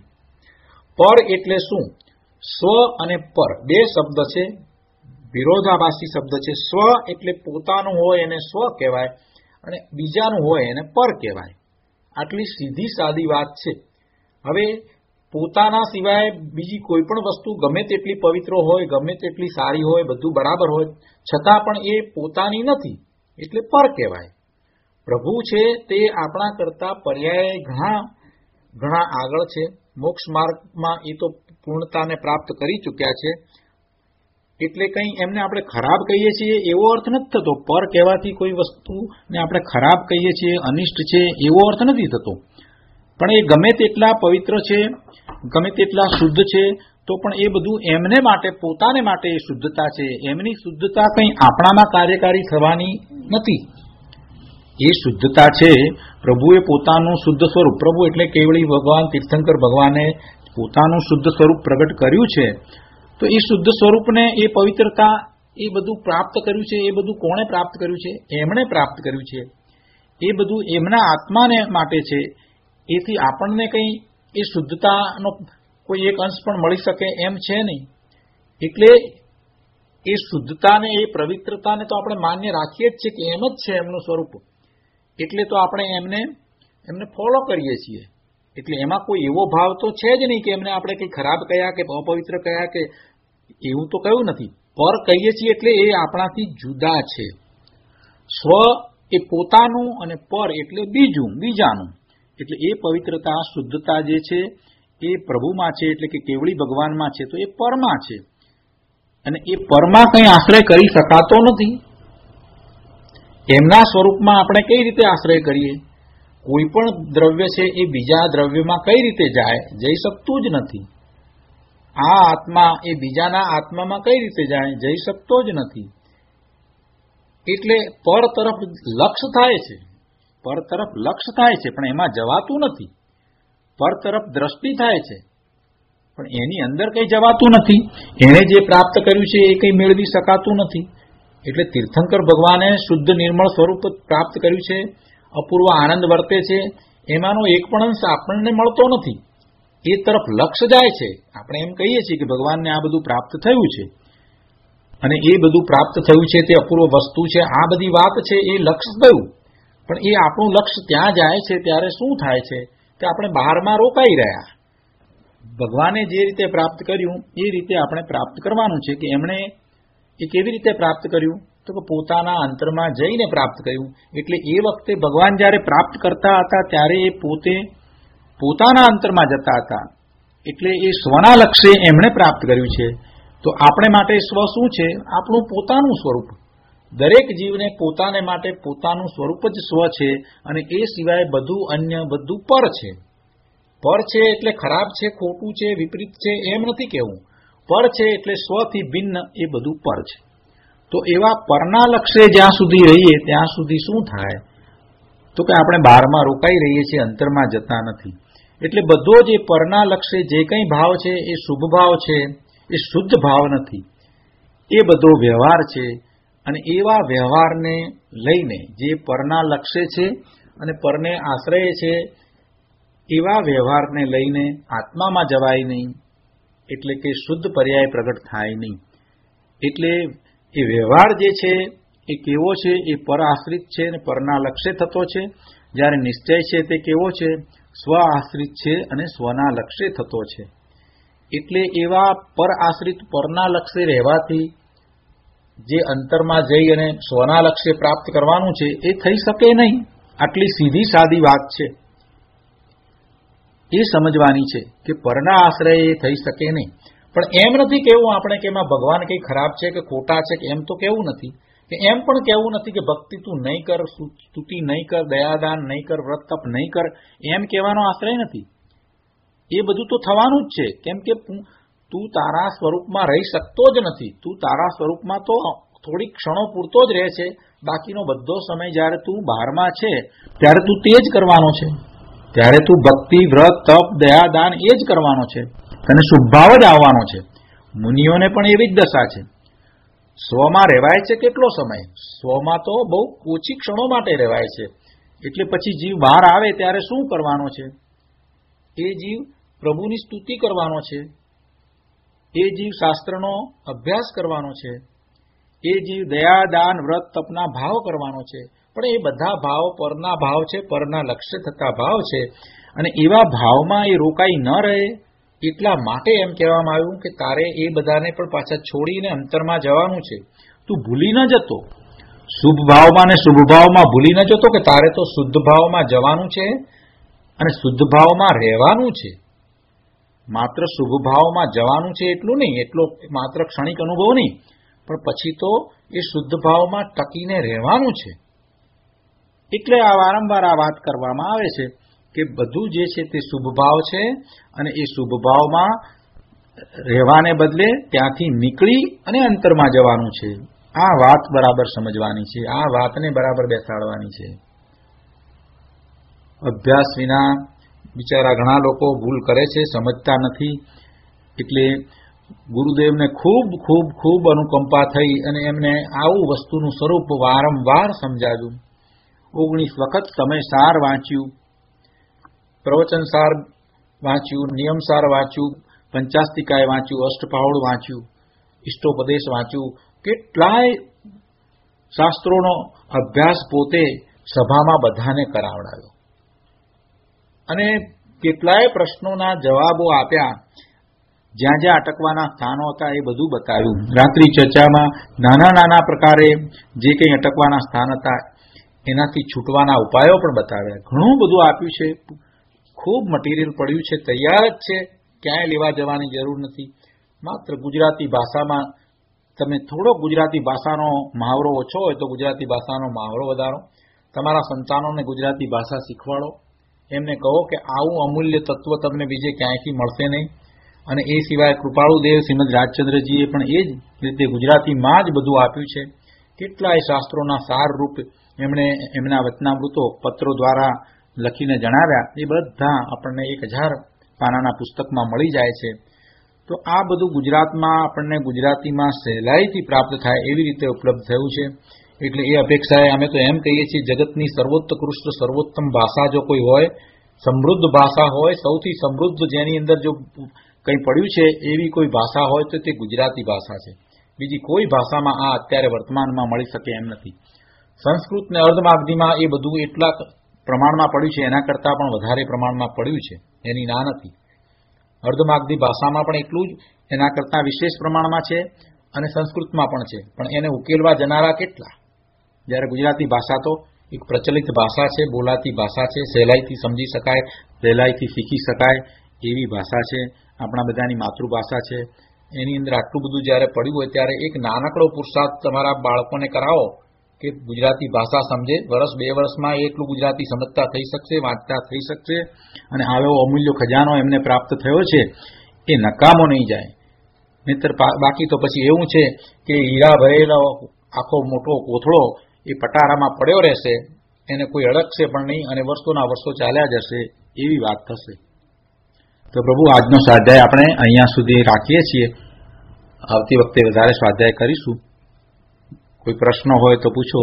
પર એટલે શું? સ્વ અને પર બે શબ્દ છે, વિરોધાભાસી શબ્દ છે. સ્વ એટલે પોતાનું હોય એને સ્વ કહેવાય અને બીજાનું હોય એને પર કહેવાય. આટલી સીધી સાદી વાત છે. હવે પોતાના સિવાય બીજી કોઈ પણ વસ્તુ ગમે તેટલી પવિત્ર હોય, ગમે તેટલી સારી હોય, બધું બરાબર હોય, છતાં પણ એ પોતાની નથી, એટલે પર કહેવાય. પ્રભુ છે તે આપણા કરતા પર્યાય ઘણા ઘણા આગળ છે. મોક્ષ માર્ગમાં એ તો પૂર્ણતાને પ્રાપ્ત કરી ચૂક્યા છે. એટલે કંઈ એમને આપણે ખરાબ કહીએ છીએ એવો અર્થ નથી થતો. પર કહેવાથી કોઈ વસ્તુને આપણે ખરાબ કહીએ છીએ, અનિષ્ટ છે એવો અર્થ નથી થતો. પણ એ ગમે તેટલા પવિત્ર છે, ગમે તેટલા શુદ્ધ છે, તો પણ એ બધું એમને માટે, પોતાને માટે એ શુદ્ધતા છે. એમની શુદ્ધતા કંઈ આપણામાં કાર્યકારી થવાની નથી. એ શુદ્ધતા છે પ્રભુએ પોતાનું શુદ્ધ સ્વરૂપ, પ્રભુ એટલે કેવળી ભગવાન તીર્થંકર ભગવાને પોતાનું શુદ્ધ સ્વરૂપ પ્રગટ કર્યું છે. તો એ શુદ્ધ સ્વરૂપને, એ પવિત્રતા, એ બધું પ્રાપ્ત કર્યું છે. એ બધું કોણે પ્રાપ્ત કર્યું છે? એમણે પ્રાપ્ત કર્યું છે. એ બધું એમના આત્માને માટે છે. એથી આપણને કંઈ એ શુદ્ધતાનો કોઈ એક અંશ પણ મળી શકે એમ છે નહીં. એટલે એ શુદ્ધતાને, એ પવિત્રતાને તો આપણે માન્ય રાખીએ જ છે કે એમ જ છે એમનું સ્વરૂપ. એટલે તો આપણે એમને એમને ફોલો કરીએ છીએ. એટલે એમાં કોઈ એવો ભાવ તો છે જ નહીં કે એમને આપણે કંઈ ખરાબ કહ્યા કે અપવિત્ર કહ્યા કે એવું તો કહ્યું નથી. પર કહીએ છીએ એટલે એ આપણાથી જુદા છે. સ્વ એ પોતાનું અને પર એટલે બીજું, બીજાનું. એટલે એ પવિત્રતા, શુદ્ધતા જે છે એ પ્રભુમાં છે, એટલે કે કેવળી ભગવાનમાં છે, તો એ પરમાં છે. અને એ પરમાં કંઈ આશ્રય કરી શકાતો નથી. એમના સ્વરૂપમાં આપણે કઈ રીતે આશ્રય કરીએ? કોઈ પણ દ્રવ્ય છે એ બીજા દ્રવ્યમાં કઈ રીતે જાય? જઈ શકતું જ નથી. આ આત્મા એ બીજાના આત્મામાં કઈ રીતે જાય? જઈ શકતો જ નથી. એટલે પર તરફ લક્ષ્ય થાય છે, પર તરફ લક્ષ્ય થાય છે, પણ એમાં જવાતું નથી. પર તરફ દ્રષ્ટિ થાય છે, પણ એની અંદર કંઈ જવાતું નથી. એણે જે પ્રાપ્ત કર્યું છે એ કંઈ મેળવી શકાતું નથી. એટલે તીર્થંકર ભગવાને શુદ્ધ નિર્મળ સ્વરૂપ પ્રાપ્ત કર્યું છે, અપૂર્વ આનંદ વર્તે છે, એમાંનો એક પણ અંશ આપણને મળતો નથી. એ તરફ લક્ષ્ય જાય છે. આપણે એમ કહીએ છીએ કે ભગવાનને આ બધું પ્રાપ્ત થયું છે, અને એ બધું પ્રાપ્ત થયું છે તે અપૂર્વ વસ્તુ છે, આ બધી વાત છે એ લક્ષ્ય થયું. પણ એ આપણું લક્ષ્ય ત્યાં જાય છે ત્યારે શું થાય છે કે આપણે બહારમાં રોકાઈ રહ્યા. ભગવાને જે રીતે પ્રાપ્ત કર્યું એ રીતે આપણે પ્રાપ્ત કરવાનું છે. કે એમણે એ કેવી રીતે પ્રાપ્ત કર્યું તો કે પોતાના અંતરમાં જઈને પ્રાપ્ત કર્યું. એટલે એ વખતે ભગવાન જ્યારે પ્રાપ્ત કરતા હતા ત્યારે એ પોતે પોતાના અંતરમાં જતા હતા. એટલે એ સ્વના લક્ષ્ય એમણે પ્રાપ્ત કર્યું છે. તો આપણે માટે સ્વ શું છે? આપણું પોતાનું સ્વરૂપ. દરેક જીવને પોતાને માટે પોતાનું સ્વરૂપ જ સ્વ છે, અને એ સિવાય બધું અન્ય બધું પર છે. પર છે એટલે ખરાબ છે, ખોટું છે, વિપરીત છે એમ નથી કહેવું. પર છે એટલે સ્વથી ભિન્ન એ બધું પર છે. તો એવા પરના લક્ષ્ય જ્યાં સુધી રહીએ ત્યાં સુધી શું થાય તો કે આપણે બહારમાં રોકાઈ રહીએ છીએ, અંતરમાં જતા નથી. એટલે બધો જે પરના લક્ષ્ય જે કંઈ ભાવ છે એ શુભ ભાવ છે, એ શુદ્ધ ભાવ નથી. એ બધો વ્યવહાર છે. અને એવા વ્યવહારને લઈને જે પરના લક્ષ્ય છે અને પરને આશ્રય છે, એવા વ્યવહારને લઈને આત્મામાં જવાય નહીં. એટલે કે શુદ્ધ પર્યાય પ્રગટ થાય નહીં. એટલે એ વ્યવહાર જે છે એ કેવો છે? એ પર આશ્રિત છે અને પરના લક્ષ્ય થતો છે. જ્યારે નિશ્ચય છે તે કેવો છે? સ્વ આશ્રિત છે અને સ્વના લક્ષ્ય થતો છે. એટલે એવા પર આશ્રિત પરના લક્ષ્ય રહેવાથી જે અંતરમાં જઈ અને સ્વના લક્ષ્ય પ્રાપ્ત કરવાનું છે એ થઈ શકે નહીં. આટલી સીધી સાદી વાત છે. એ સમજવાની છે કે પરના આશ્રય એ થઈ શકે નહીં. પણ એમ નથી કહેવું આપણે કે એમાં ભગવાન કંઈ ખરાબ છે કે ખોટા છે, કે એમ તો કહેવું નથી. કે એમ પણ કહેવું નથી કે ભક્તિ તું નહીં કર, સ્તુતિ નહીં કર, દયાદાન નહીં કર, વ્રત તપ નહીં કર, એમ કહેવાનો આશ્રય નથી. એ બધું તો થવાનું જ છે. કેમ કે તું તારા સ્વરૂપમાં રહી શકતો જ નથી. તું તારા સ્વરૂપમાં તો થોડીક ક્ષણો પૂરતો જ રહે છે. બાકીનો બધો સમય જ્યારે તું બહારમાં છે ત્યારે તું તે જ કરવાનો છે. ત્યારે તું ભક્તિ, વ્રત, તપ, દયાદાન એ જ કરવાનો છે. તને શુભભાવ જ આવવાનો છે. મુનિઓને પણ એવી જ દશા છે. સ્વમાં રહેવાય છે કેટલો સમય? સ્વમાં તો બહુ ઓછી ક્ષણો માટે રહેવાય છે. એટલે પછી જીવ બહાર આવે ત્યારે શું કરવાનો છે? એ જીવ પ્રભુની સ્તુતિ કરવાનો છે. એ જીવ શાસ્ત્રનો અભ્યાસ કરવાનો છે. એ જીવ દયા, દાન, વ્રત, તપના ભાવ કરવાનો છે. પણ એ બધા ભાવ પરના ભાવ છે, પરના લક્ષ્ય થતા ભાવ છે. અને એવા ભાવમાં એ રોકાઈ ન રહે એટલા માટે એમ કહેવામાં આવ્યું કે તારે એ બધાને પણ પાછા છોડીને અંતરમાં જવાનું છે. તું ભૂલી ન જતો શુભ ભાવમાં ને શુભ ભાવમાં ભૂલી ન જતો કે તારે તો શુદ્ધ ભાવમાં જવાનું છે અને શુદ્ધ ભાવમાં રહેવાનું છે. માત્ર શુભ ભાવમાં જવાનું છે એટલું નહીં, એટલો માત્ર ક્ષણિક અનુભવ નહીં, પણ પછી તો એ શુદ્ધ ભાવમાં ટકીને રહેવાનું છે. એટલે આ વારંવાર આ વાત કરવામાં આવે છે કે બધું જે છે તે શુભ ભાવ છે અને એ શુભ ભાવમાં રહેવાને બદલે ત્યાંથી નીકળી અને અંતરમાં જવાનું છે. આ વાત બરાબર સમજવાની છે. આ વાતને બરાબર બેસાડવાની છે. અભ્યાસ વિના બિચારા ઘણા લોકો ભૂલ કરે છે, સમજતા નથી. એટલે ગુરુદેવને ખૂબ ખૂબ ખૂબ અનુકંપા થઈ અને એમને આવું વસ્તુનું સ્વરૂપ વારંવાર સમજાવ્યું. ઓગણીસ વખત સમય સાર વાંચ્યું, પ્રવચન સાર વાંચ્યું, નિયમ સાર વાંચ્યું, પંચાસ્તિકાય વાંચ્યું, અષ્ટપાહોળ વાંચ્યું, ઇષ્ટોપદેશ વાંચ્યું. કેટલાય શાસ્ત્રોનો અભ્યાસ પોતે સભામાં બધાને કરાવડાવ્યો અને કેટલાય પ્રશ્નોના જવાબો આપ્યા. જ્યાં જ્યાં અટકવાના સ્થાનો હતા એ બધું બતાવ્યું. રાત્રિ ચર્ચામાં નાના નાના પ્રકારે જે કંઈ અટકવાના સ્થાન હતા એનાથી છૂટવાના ઉપાયો પણ બતાવ્યા. ઘણું બધું આપ્યું છે. ખૂબ મટીરિયલ પડ્યું છે, તૈયાર જ છે. ક્યાંય લેવા જવાની જરૂર નથી. માત્ર ગુજરાતી ભાષામાં તમે થોડો ગુજરાતી ભાષાનો મહાવરો ઓછો હોય તો ગુજરાતી ભાષાનો મહાવરો વધારો. તમારા સંતાનોને ગુજરાતી ભાષા શીખવાડો. એમને કહો કે આવું અમૂલ્ય તત્વ તમને બીજે ક્યાંયથી મળશે નહીં. અને એ સિવાય કૃપાળુદેવ શ્રીમદ રાજચંદ્રજીએ પણ એ જ રીતે ગુજરાતીમાં જ બધું આપ્યું છે. કેટલાય શાસ્ત્રોના સાર રૂપ એમણે એમના વચનામૃતો પત્રો દ્વારા લખીને જણાવ્યા. એ બધા આપણને એક હજાર પાનાના પુસ્તકમાં મળી જાય છે. તો આ બધું ગુજરાતમાં આપણને ગુજરાતીમાં સહેલાઈથી પ્રાપ્ત થાય એવી રીતે ઉપલબ્ધ થયું છે. એટલે એ અપેક્ષાએ અમે તો એમ કહીએ છીએ જગતની સર્વોત્કૃષ્ટ સર્વોત્તમ ભાષા જો કોઈ હોય, સમૃદ્ધ ભાષા હોય, સૌથી સમૃદ્ધ જેની અંદર જો કંઈ પડ્યું છે એવી કોઈ ભાષા હોય તો તે ગુજરાતી ભાષા છે. બીજી કોઈ ભાષામાં આ અત્યારે વર્તમાનમાં મળી શકે એમ નથી. સંસ્કૃત ને અર્ધમાગધીમાં એ બધું એટલા પ્રમાણમાં પડ્યું છે, એના કરતાં પણ વધારે પ્રમાણમાં પડ્યું છે, એની ના નથી. અર્ધમાગધી ભાષામાં પણ એટલું જ એના કરતાં વિશેષ પ્રમાણમાં છે અને સંસ્કૃતમાં પણ છે, પણ એને ઉકેલવા જનારા કેટલા? જ્યારે ગુજરાતી ભાષા તો એક પ્રચલિત ભાષા છે, બોલાતી ભાષા છે, સહેલાઈથી સમજી શકાય, સહેલાઈથી શીખી શકાય એવી ભાષા છે, આપણા બધાની માતૃભાષા છે. એની અંદર આટલું બધું જ્યારે પડ્યું હોય ત્યારે એક નાનકડો પુરુષાર્થ તમારા બાળકોને કરાવો કે ગુજરાતી ભાષા સમજે. વર્ષ બે વર્ષમાં એટલું ગુજરાતી સમજતા થઈ શકશે, વાંચતા થઈ શકશે અને આવો અમૂલ્ય ખજાનો એમને પ્રાપ્ત થયો છે એ નકામો નહીં જાય. નહીતર બાકી તો પછી એવું છે કે હીરા ભરેલો આખો મોટો કોથળો એ પટારામાં પડ્યો રહેશે, એને કોઈ અડકશે પણ નહીં અને વર્ષોના વર્ષો ચાલ્યા જશે એવી વાત થશે. તો પ્રભુ, આજનો સ્વાધ્યાય આપણે અહીંયા સુધી રાખીએ છીએ. આવતી વખતે વધારે સ્વાધ્યાય કરીશું. કોઈ પ્રશ્ન હોય તો પૂછો.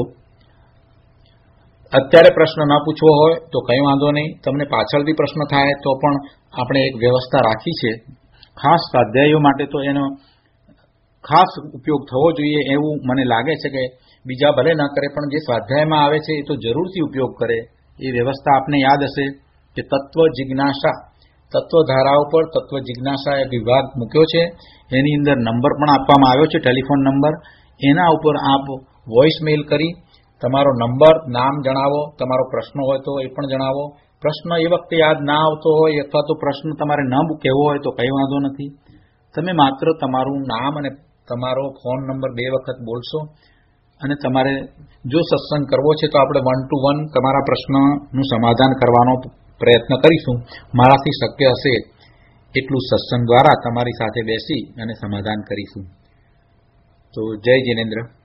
અત્યારે પ્રશ્ન ન પૂછવો હોય તો કંઈ વાંધો નહીં, તમને પાછળથી પ્રશ્ન થાય તો પણ આપણે એક વ્યવસ્થા રાખી છે. ખાસ સ્વાધ્યાયીઓ માટે તો એનો ખાસ ઉપયોગ થવો જોઈએ એવું મને લાગે છે કે બીજા ભલે ન કરે પણ જે સ્વાધ્યાયમાં આવે છે એ તો જરૂરથી ઉપયોગ કરે. એ વ્યવસ્થા આપને યાદ હશે કે તત્વ જિજ્ઞાસા, તત્વધારાઓ પર તત્વ જિજ્ઞાસા એક વિભાગ મૂક્યો છે. એની અંદર નંબર પણ આપવામાં આવ્યો છે, ટેલિફોન નંબર. એના ઉપર આપ વોઇસ મેલ કરી તમારો નંબર, નામ જણાવો, તમારો પ્રશ્ન હોય તો એ પણ જણાવો. પ્રશ્ન એ વખતે યાદ ના આવતો હોય અથવા તો પ્રશ્ન તમારે ન કહેવો હોય તો કંઈ વાંધો નથી. તમે માત્ર તમારું નામ અને તમારો ફોન નંબર બે વખત બોલશો અને તમારે જો સત્સંગ કરવો છે તો આપણે વન ટુ વન તમારા પ્રશ્નનું સમાધાન કરવાનો પ્રયત્ન કરીશું. મારાથી શક્ય હશે એટલું સત્સંગ દ્વારા તમારી સાથે બેસી અને સમાધાન કરીશું. તો જય જિનેન્દ્ર.